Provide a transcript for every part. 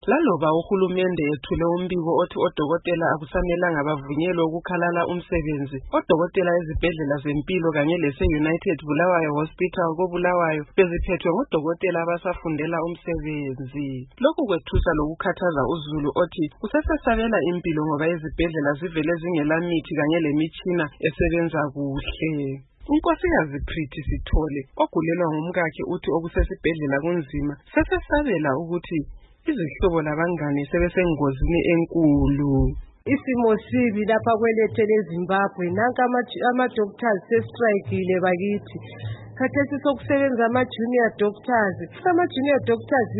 Laloba uhulumende ethule umbiko othi odokotela akusamelanga bavunyelwe ukukhalala umsebenzi, odokotela ezibhedlela zempilo kanye lese-United Bulawayo Hospital koBulawayo beziphethwe ngodokotela abasafundela umsebenzi. Lokhu kwethusa lokukhathaza uzulu othi usesesabela impilo ngoba izibhedlela zivele zingela mithi kanye lemitshina esebenza kuhle. Unkosikazi Prithi Sithole ogulelwa ngumkakhe uthi okusesibhedlela kunzima, sesesabela ukuthi izihlobo labangane sebesengozini enkulu. Isimo sibi lapha kwelethele eZimbabwe, nanka ama-doctors sestrayikile bakithi. Khathesi sokusebenza ama-junior doctors. Ama-junior doctors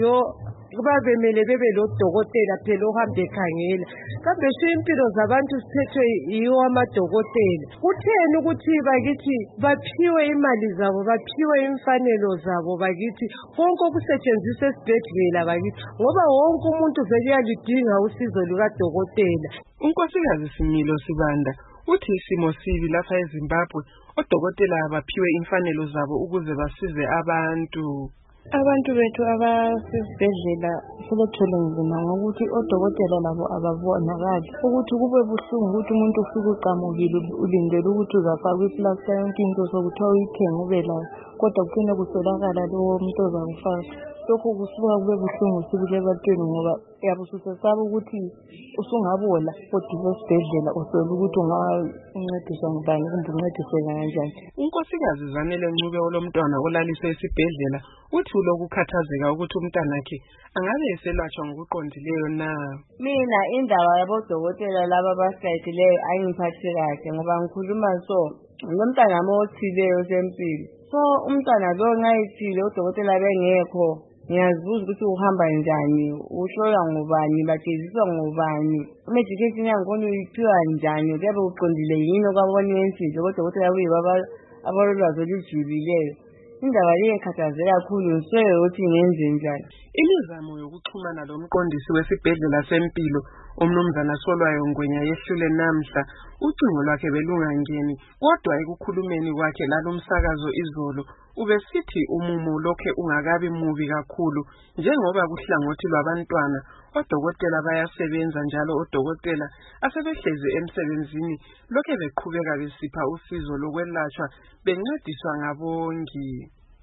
babemele bebe lodokotela phela ohambe ekhangela. Kambe impilo zabantu sithethwe yiwo amadokotela. Kutheni ukuthi bakithi baphiwe imali zabo, baphiwe imfanelo zabo bakithi, konke okusetshenziswa esibhedlela bakithi, ngoba wonke umuntu vele uyalidinga usizo lukadokotela. Unkosikazi Similo Sibanda uthi isimo sibi lapha eZimbabwe, odokotela baphiwe imfanelo zabo ukuze basize abantu. Abantu bethu abasesibhedlela sebethwele nzima ngokuthi odokotela labo ababonakali, ukuthi kube buhlungu ukuthi umuntu ufike uqamukile ulindele ukuthi uzafakwa iplaster yonke into sokuthiwa uyithenge ube layo, kodwa kuphinde kuswelakala lowo muntu ozakufaka. Lokhu kusuka kube buhlungu sibili ebantwini ngoba yabe ususesaba ukuthi usungabola kodwa esibhedlela uswele ukuthi ungancediswa ngubani kumbe uncediseka kanjani. Unkosikazi Zanele Ncube olomntwana olaliswe esibhedlela uthi ulokukhathazeka ukuthi umntanakhe angabe eselatshwa ngokuqondileyo na. Mina indaba yabodokotela laba abasayithileyo ayingiphathi kahle ngoba ngikhuluma so ngomntana othileyo sempilo. So umntana lo ngayithile odokotela bengekho, ngiyazibuza ukuthi uhamba njani, uhlolwa ngubani, batsheziswa ngubani, medication yangikhona uyiphiwa njani, kuyabe uqondile yini okwabona yensizwe kodokotela kuyibo abalolwazi olujulileyo. Indaba le ikhathazela kakhulu, ngiswele ukuthi ngenze njani. Imizamo yokuxhumana lomqondisi wesibhedlela sempilo umnumzana Solwayo Ngwenya yehlule namhla, ucingo lwakhe belungangeni, kodwa ekukhulumeni kwakhe lalomsakazo izolo ubesithi umumo lokhe ungakabi mubi kakhulu njengoba kuhlangothi lwabantwana odokotela bayasebenza njalo odokotela asebehlezi emsebenzini lokhe beqhubeka besipha usizo lokwelatshwa bencediswa ngabongi.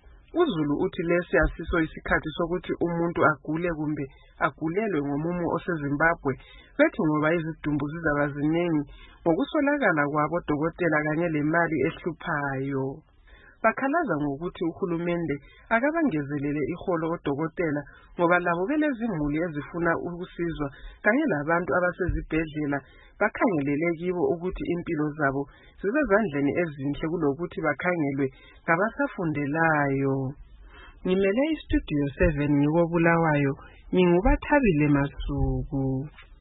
Uzulu uthi lesi asiso isikhathi sokuthi umuntu agule kumbe agulelwe ngomumo oseZimbabwe, bethi ngoba izidumbu zizaba ziningi ngokuswelakala kwabo odokotela kanye lemali ehluphayo. Bakhalaza ngokuthi uhulumende akabangezelele iholo odokotela ngoba labo belezimuli ezifuna ukusizwa kanye labantu abasezibhedlela bakhangelele kibo ukuthi impilo zabo zisezandleni ezinhle kulokuthi bakhangelwe ngabasafundelayo. Ngimele iStudio 7 ngikoBulawayo, nginguBathabile Masuku.